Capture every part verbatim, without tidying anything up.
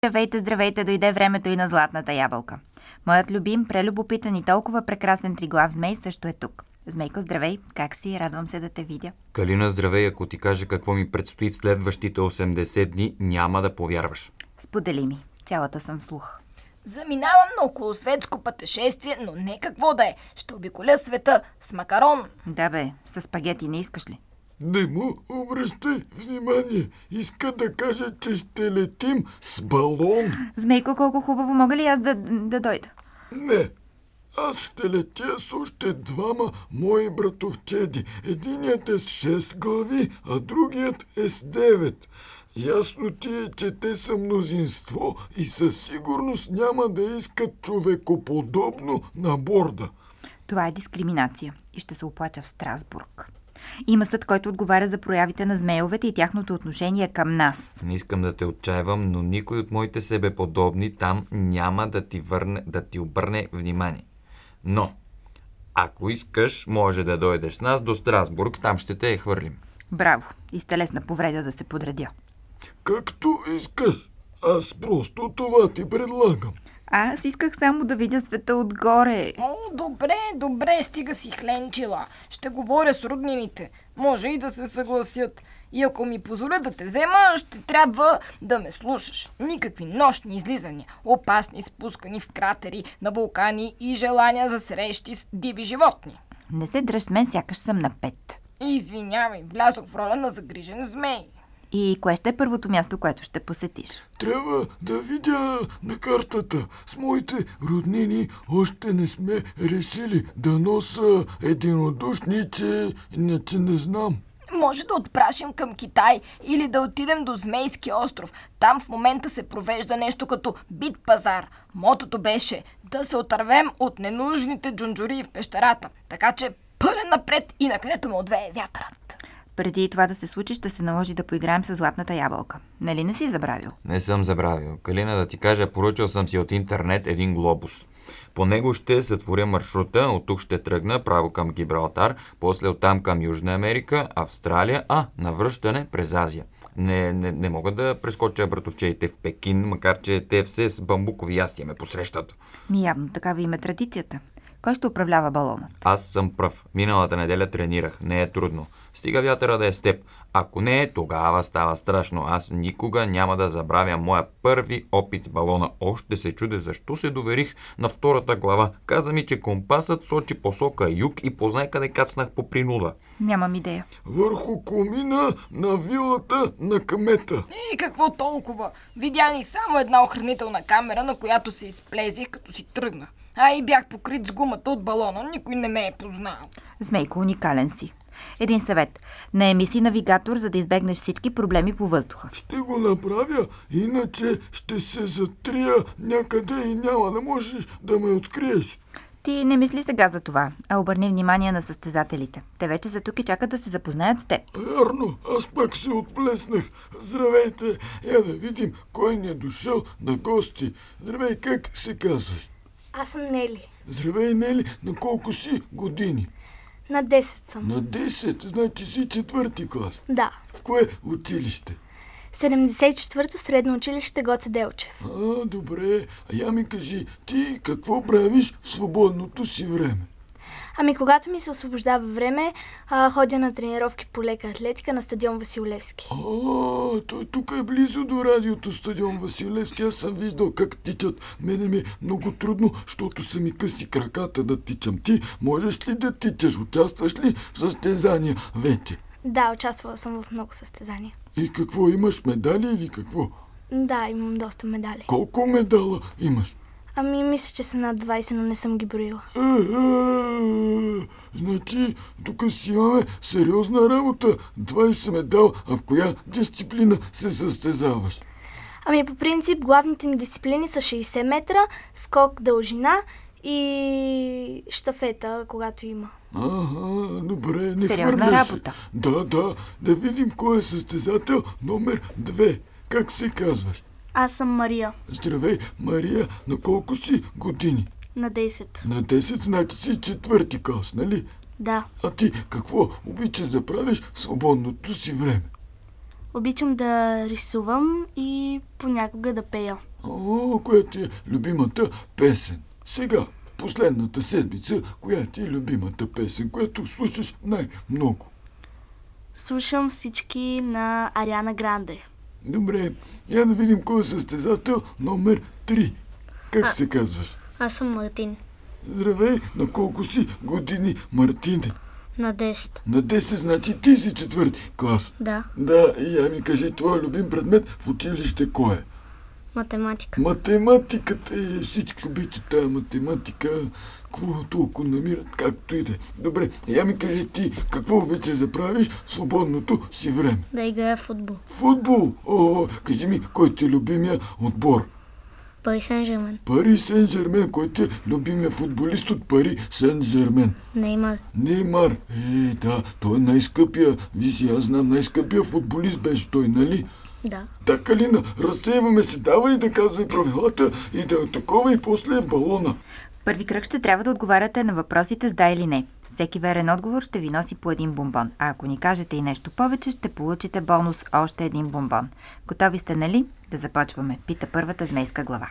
Здравейте, здравейте, дойде времето и на златната ябълка. Моят любим, прелюбопитан и толкова прекрасен триглав змей също е тук. Змейко, здравей, как си? Радвам се да те видя. Калина, здравей, ако ти кажа какво ми предстои в следващите осемдесет дни, няма да повярваш. Сподели ми, цялата съм слух. Заминавам на околосветско пътешествие, но не какво да е. Ще обиколя света с макарон. Да бе, с спагети не искаш ли? Не му обръщай внимание. Иска да каже, че ще летим с балон. Змейко, колко хубаво, мога ли аз да, да дойда? Не. Аз ще летя с още двама мои братовчеди. Единият е с шест глави, а другият е с девет. Ясно ти е, че те са мнозинство и със сигурност няма да искат човекоподобно на борда. Това е дискриминация и ще се оплача в Страсбург. Има съд, който отговаря за проявите на змейовете и тяхното отношение към нас. Не искам да те отчаивам, но никой от моите себеподобни там няма да ти, върне, да ти обърне внимание. Но, ако искаш, може да дойдеш с нас до Страсбург, там ще те я хвърлим. Браво, и сте лесна повреда да се подредя. Както искаш. Аз просто това ти предлагам. Аз исках само да видя света отгоре. О, добре, добре, стига си хленчила. Ще говоря с роднините. Може и да се съгласят. И ако ми позволя да те взема, ще трябва да ме слушаш. Никакви нощни излизания, опасни спускани в кратери на вулкани и желания за срещи с диви животни. Не се дръж с мен, сякаш съм на пет. Извинявай, влязох в роля на загрижен змей. И кое ще е първото място, което ще посетиш? Трябва да видя на картата. С моите роднини още не сме решили да носа единодушни, че не, че не знам. Може да отпрашим към Китай или да отидем до Змейски остров. Там в момента се провежда нещо като бит пазар. Мотото беше да се отървем от ненужните джунджури в пещерата. Така че пълен напред и накъдето ме отвее вятърът. Преди това да се случи, ще се наложи да поиграем с златната ябълка. Нали не си забравил? Не съм забравил. Калина, да ти кажа, поръчал съм си от интернет един глобус. По него ще сътворя маршрута, от тук ще тръгна право към Гибралтар, после оттам към Южна Америка, Австралия, а на връщане през Азия. Не, не, не мога да прескоча братовчеите в Пекин, макар че те все с бамбукови ястия ме посрещат. Ми явно такава им е традицията. Кой ще управлява балона? Аз съм пръв. Миналата неделя тренирах. Не е трудно. Стига вятъра да е с теб. Ако не е, тогава става страшно. Аз никога няма да забравя моя първи опит с балона. Още се чудя защо се доверих на втората глава. Каза ми, че компасът сочи посока юг и познай къде кацнах по принуда. Нямам идея. Върху комина на вилата на кмета. И какво толкова? Видя ни само една охранителна камера, на която се изплезих, като си тръгнах. А и бях покрит с гумата от балона. Никой не ме е познал. Змейко, уникален си. Един съвет. Наеми си навигатор, за да избегнеш всички проблеми по въздуха. Ще го направя, иначе ще се затрия някъде и няма да можеш да ме откриеш. Ти не мисли сега за това, а обърни внимание на състезателите. Те вече са тук и чакат да се запознаят с теб. Верно, аз пак се отплеснах. Здравейте, я да видим кой ни е дошъл на гости. Здравей, как се казваш? Аз съм Нели. Здравей, Нели, на колко си години? На десет съм. На десет, значи си четвърти клас. Да. В кое училище? седемдесет и четвърто средно училище Гоце Делчев. А, добре. А я ми кажи, ти какво правиш в свободното си време? Ами когато ми се освобождава време, а, ходя на тренировки по лека атлетика на стадион Васил Левски. А, той тук е близо до радиото стадион Васил Левски. Аз съм виждал как тичат. Мене ми е много трудно, защото са ми къси краката да тичам. Ти можеш ли да тичаш? Участваш ли в състезания вече? Да, участвала съм в много състезания. И какво, имаш медали или какво? Да, имам доста медали. Колко медала имаш? Ами мисля, че са над двайсет, но не съм ги броила. Е, е, значи, тук си имаме сериозна работа. двайсет медал, а в коя дисциплина се състезаваш? Ами по принцип главните ни дисциплини са шейсет метра, скок дължина и щафета, когато има. Ага, добре, не Сериозна хвърляш. работа. Да, да, да видим кой е състезател номер две. Как се казваш? Аз съм Мария. Здравей, Мария, на колко си години? На десет. На десет, значи си четвърти клас, нали? Да. А ти какво обичаш да правиш в свободното си време? Обичам да рисувам и понякога да пея. О, коя ти е любимата песен? Сега, последната седмица, коя ти е любимата песен, която слушаш най-много? Слушам всички на Ариана Гранде. Добре, я да видим кой е състезател номер три. Как А- се казваш? Аз съм Мартин. Здравей, на колко си години, Мартине? На десет. На десет, значи ти си четвърти клас. Да. Да, и я ми кажи, твой любим предмет в училище кой е? Математика. Математиката е, всички обичат тая математика, какво толкова намират, както и да е. Добре, я ми кажи ти, какво обичаш да правиш в свободното си време? Да играя в футбол. Футбол! О, кажи ми, кой ти е любимия отбор? Пари Сен-Жермен. Пари Сен-Жермен, кой ти е любимия футболист от Пари Сен-Жермен? Неймар. Неймар. Е, да, той е най-скъпия. Виж, аз знам, най-скъпия футболист беше той, нали? Да. Да, Калина, разсейваме се, давай да казвай правилата и да е такова и после в балона. В първи кръг ще трябва да отговаряте на въпросите с да или не. Всеки верен отговор ще ви носи по един бомбон, а ако ни кажете и нещо повече, ще получите бонус още един бомбон. Готови сте, нали? Да започваме. Пита първата змейска глава.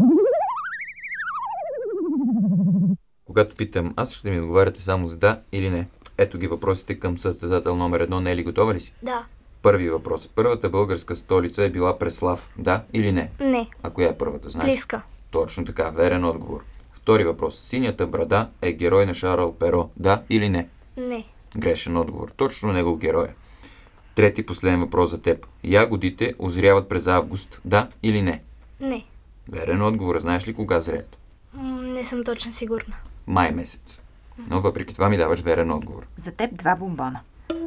Когато питам аз, ще ми отговаряте само с да или не. Ето ги въпросите към състезател номер едно. Нели, готова ли си? Да. Първи въпрос. Първата българска столица е била Преслав. Да или не? Не. А коя е първата, знаеш? Плиска. Точно така, верен отговор. Втори въпрос. Синята брада е герой на Шарл Перо. Да или не? Не. Грешен отговор. Точно негов герой е. Трети последен въпрос за теб. Ягодите озряват през август. Да или не? Не. Верен отговор. Знаеш ли кога зреят? М, не съм точно сигурна. Май месец. Но въпреки това ми даваш верен отговор. За теб два бомбона.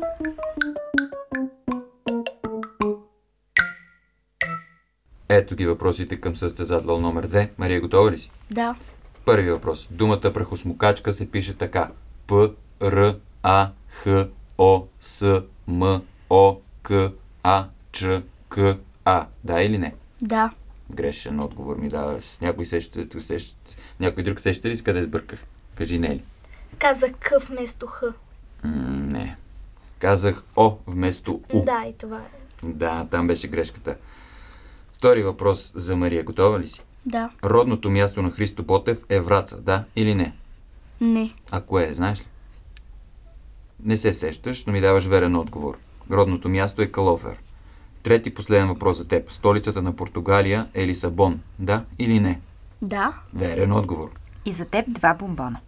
Ето ги въпросите към състезател номер две. Мария, готова ли си? Да. Първи въпрос. Думата прахосмокачка се пише така. П, Р, А, Х, О, С, М, О, К, А, Ч, К, А. Да или не? Да. Грешен отговор ми даваш. Някой, сеща, сеща, някой друг сеща ли с къде сбърках? Кажи не ли? Казах К вместо Х. М, не. Казах О вместо У. Да, и това е. Да, там беше грешката. Втори въпрос за Мария. Готова ли си? Да. Родното място на Христо Ботев е Враца. Да или не? Не. А кое е, знаеш ли? Не се сещаш, но ми даваш верен отговор. Родното място е Калофер. Трети последен въпрос за теб. Столицата на Португалия е Лисабон. Да или не? Да. Верен отговор. И за теб два бомбона.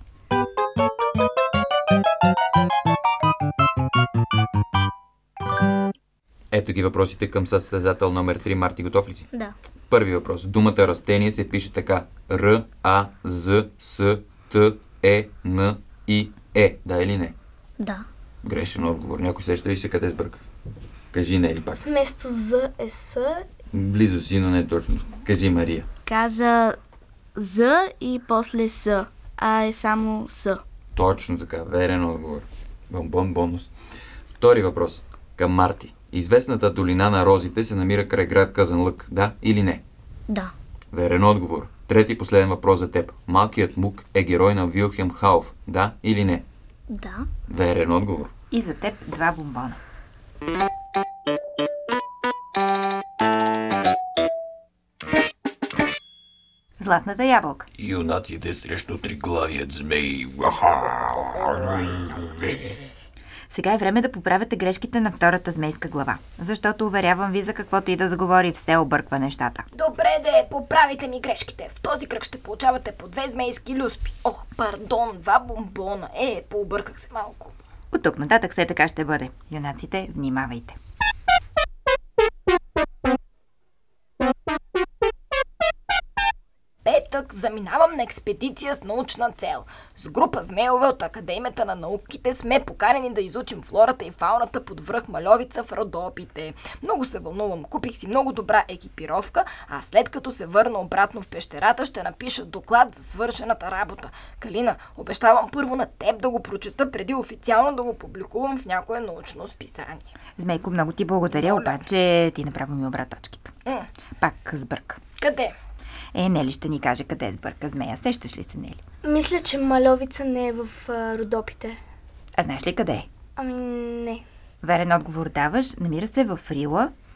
Ето ги въпросите към състезател номер три. Марти, готов ли си? Да. Първи въпрос. Думата растение се пише така. Р, А, З, С, Т, Е, Н, И, Е. Да или не? Да. Грешен отговор. Някой сеща ли се къде сбърках? Кажи не или пак? Вместо З е С. Близо си, но не точно. Кажи Мария. Каза З и после С. А е само С. Точно така. Верен отговор. Бомбон бонус. Втори въпрос. Към Марти. Известната долина на розите се намира край град Казанлък. Да или не? Да. Верен отговор. Трети последен въпрос за теб. Малкият мук е герой на Вилхем Хауф. Да или не? Да. Верен отговор. И за теб два бомбона. Златната ябълка. Юнаците срещу триглавият змей. Сега е време да поправяте грешките на втората змейска глава. Защото, уверявам ви, за каквото и да заговори, все обърква нещата. Добре де, поправите ми грешките. В този кръг ще получавате по две змейски люспи. Ох, пардон, два бомбона. Е, пообърках се малко. От тук нататък все така ще бъде. Юнаците, внимавайте. Петък заминавам на експедиция с научна цел. С група змеове от Академията на науките сме поканени да изучим флората и фауната под връх Мальовица в Родопите. Много се вълнувам. Купих си много добра екипировка, а след като се върна обратно в пещерата, ще напиша доклад за свършената работа. Калина, обещавам първо на теб да го прочета, преди официално да го публикувам в някое научно списание. Змейко, много ти благодаря, Моля. обаче ти направо ми обра точките. М, Пак сбърка. къде? Е, Нели ще ни каже къде сбърка змея. Сещаш ли се, Нели? Мисля, че Мальовица не е в а, Родопите. А знаеш ли къде е? Ами не. Верен отговор даваш. Намира се в Рила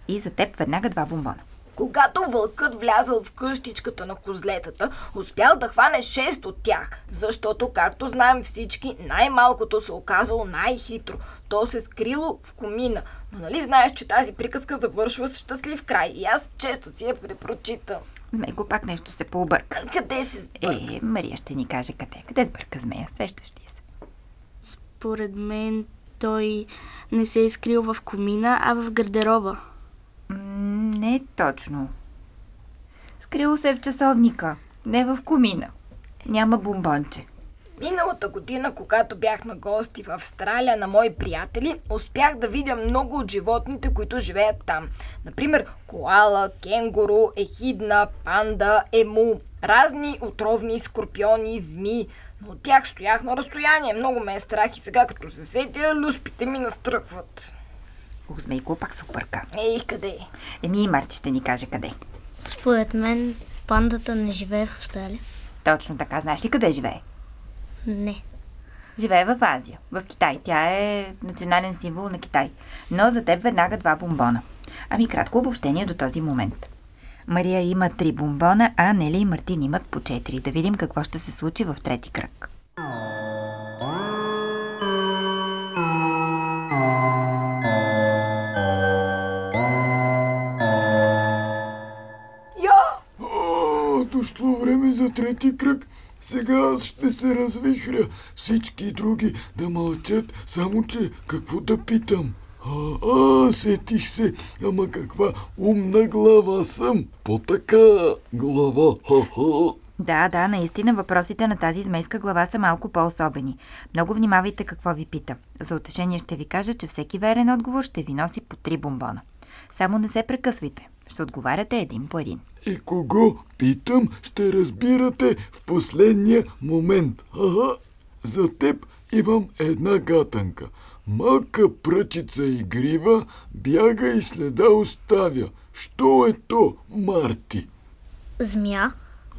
И за теб веднага два бомбона. Когато вълкът влязъл в къщичката на козлетата, успял да хване шест от тях, защото, както знаем всички, най-малкото се оказало най-хитро. То се скрило в комина. Но нали знаеш, че тази приказка завършва с щастлив край и аз често си я препрочитам. Змейко пак нещо се пообърка. Къде се сбърка? Е, Мария ще ни каже къде. Къде сбърка змея? Сещаш ли се? Според мен той не се е скрил в комина, а в гардероба. М, не точно. Скрило се в часовника, не в комина. Няма бомбонче. Миналата година, когато бях на гости в Австралия на мои приятели, успях да видя много от животните, които живеят там. Например, коала, кенгуру, ехидна, панда, ему, разни отровни скорпиони, змии. Но от тях стоях на разстояние. Много ме е страх и сега като се сетя, люспите ми настръхват. Ох, Змейко пак се обърка. Ей, къде? Еми и Марти ще ни каже къде. Според мен пандата не живее в Австралия. Точно така. Знаеш ли къде живее? Не. Живее в Азия, в Китай. Тя е национален символ на Китай. Но за теб веднага два бомбона. Ами кратко обобщение до този момент. Мария има три бомбона, а Нели и Мартин имат по четири. Да видим какво ще се случи в трети кръг. Я! А, дошло време за трети кръг. Сега аз ще се развихря. Всички други да мълчат, само че какво да питам? А, а, сетих се. Ама каква умна глава съм. По-така глава. Ха-ха. Да, да, наистина въпросите на тази змейска глава са малко по-особени. Много внимавайте какво ви пита. За утешение ще ви кажа, че всеки верен отговор ще ви носи по три бомбона. Само не се прекъсвайте. Ще отговаряте един по един. И кого питам, ще разбирате в последния момент. Ага, за теб имам една гатанка. Малка пръчица игрива, бяга и следа оставя. Що е то, Марти? Змия.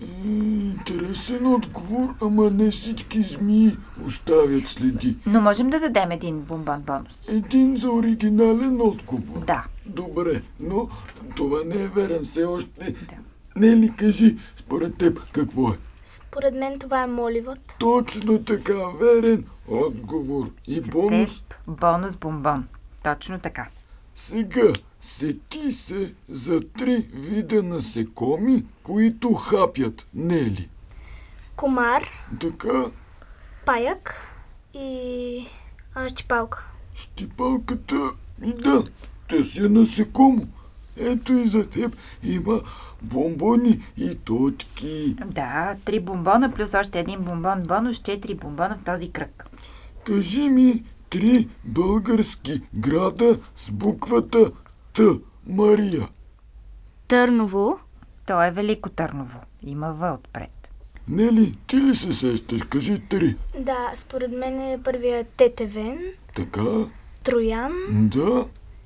Интересен отговор, ама не всички змии оставят следи. Но можем да дадем един бомбон бонус. Един за оригинален отговор. Да. Добре, но това не е верен все още. Да. Не ли кажи, според теб какво е? Според мен това е моливът. Точно така, верен отговор. И За бонус. теб бонус бомбон. Точно така. Сега, сети се за три вида насекоми, които хапят, не ли? Комар, Така, паяк и а, щипалка. щипалката, и да, те си е насекомо. Ето и за теб има бомбони и точки. Да, три бомбона плюс още един бомбон бонус, четири бомбона в този кръг. Кажи ми три български града с буквата Т, Мария. Търново, То е Велико Търново. Има В отпред. Нели, ти ли се сещаш? Кажи три. да, според мен е първият Тетевен, Така, Троян да,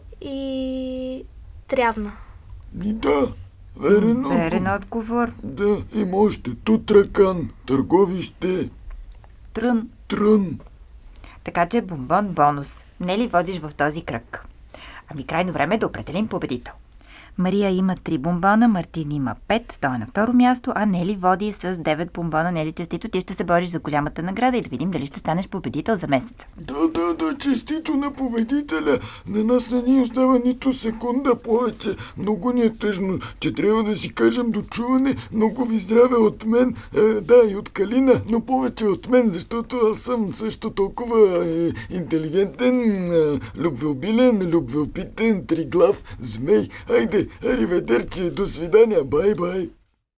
и Трявна. и да. Верен Верен отговор. отговор. Да, има още Тутракан, Търговище, Трън. Трън. Така че бомбон бонус. Не ли водиш в този кръг? Ами крайно време е да определим победител. Мария има три бомбона, Мартин има пет, той е на второ място, а Нели води с девет бомбона. Нели, честито, ти ще се бориш за голямата награда и да видим дали ще станеш победител за месеца. Да, да, да, честито на победителя. На нас не ни остава нито секунда повече. Много ни е тъжно, че трябва да си кажем до чуване. Много ви здраве от мен, е, да, и от Калина, но повече от мен, защото аз съм също толкова е, интелигентен, е, любвеобилен, любвеопитен, триглав змей. Айде, ариведерче, до свидания, бай-бай.